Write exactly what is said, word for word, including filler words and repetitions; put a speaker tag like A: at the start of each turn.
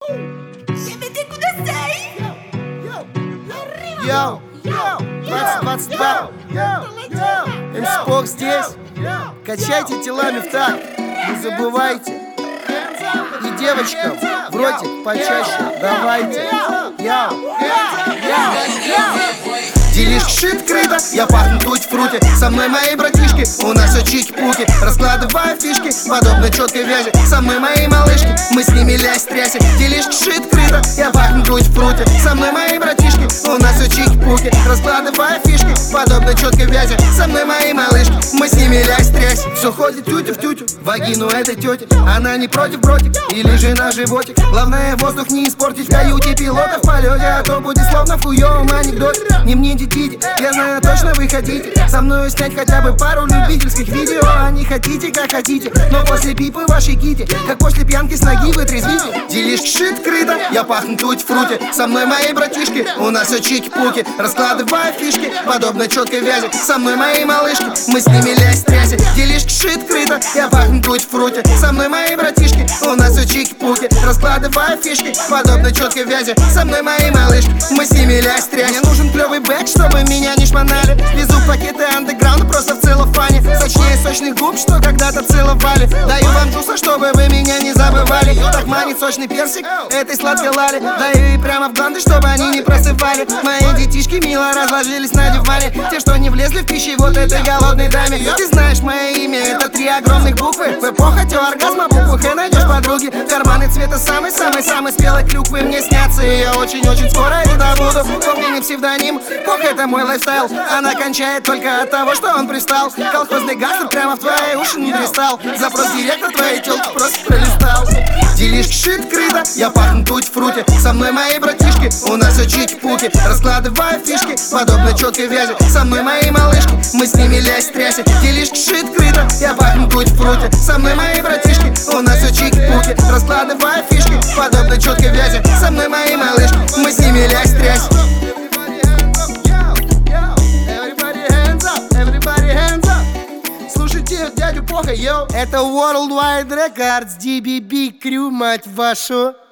A: Йоу, двадцать двадцать два, М-Спок здесь. Качайте телами в такт, не забывайте. И девочкам в ротик почаще давайте. Йоу, делишь шит крыто, я пахну туть-фрути. Со мной мои братишки, у нас все чики-пуки. Раскладываю фишки, подобно четкой вязи. Со мной мои малышки, мы с ними лясь тряси. Делишь шит крыто, я пахну туть-фрути. Со мной мои братишки, у нас все чики-пуки. Раскладываю фишки, подобно четкой вязи. Со мной мои малышки, мы с ними лясь тряси. Все ходит тютю в тютю, вагину этой тети. Она не против бротик, или же на животик. Главное воздух не испортить в каюте пилота в полете. А то будет словно в хуёвом анекдоте. Не мне детите, я знаю точно вы хотите со мной снять хотя бы пару любительских видео. А не хотите, как хотите, но после пипы вашей кити, как после пьянки с ноги вы трезвите. Делишь шит крыто, я пахну туть-фрути. Со мной мои братишки, у нас все чики-пуки. Раскладываю фишки, подобно четкой вязи. Со мной мои малышки, мы с ними лясь тряси. Делишь шит крыто, я пахну туть-фрути. Со мной мои братишки, у нас все чики-пуки. Раскладываю фишки, подобно четкой вязи. Со мной мои малышки, мы с ними лясь тряси. Мне нужен клевый бэк, чтобы меня не шмонали. Везу пакеты андеграунда просто в целлофане. Сочнее сочных губ, что когда-то целовали. Даю вам джуса, чтобы вы меня не забывали. Так манит сочный персик этой сладкой лали. Даю и прямо в гланды, чтобы они не просыпали. Мои детишки мило разложились на диване. Те, что не влезли в пищевод этой голодной даме. Ты знаешь мое имя, это три огромных буквы. В эпоху оргазма букву Х найдешь подруги. Карманы цвета самой-самой-самой спелой клюквы мне снятся. И я очень-очень скоро это буду. Помни, не псевдоним, ох, это мой лайфстайл. Она кончает только от того, что он пристал. Колхозный гангстер прямо в твои уши не пристал. Запрос директор твоей телки просто пролистал. Делишь шит крыто, я пахну туть-фрути. Со мной мои братишки, у нас все чики-пуки. Раскладываю фишки, подобно четкой вязи. Со мной мои малышки, мы с ними лясь тряси. Делишь шит крыто, я пахну туть-фрути. Со мной мои братишки, у нас все чики-пуки. Раскладываю фишки, подобно четкой вязи. Со мной мои малышки, мы с ними лясь тряси. Слушайте дядю Поха, йоу. Это Worldwide Records, ди би би Crew, мать вашу.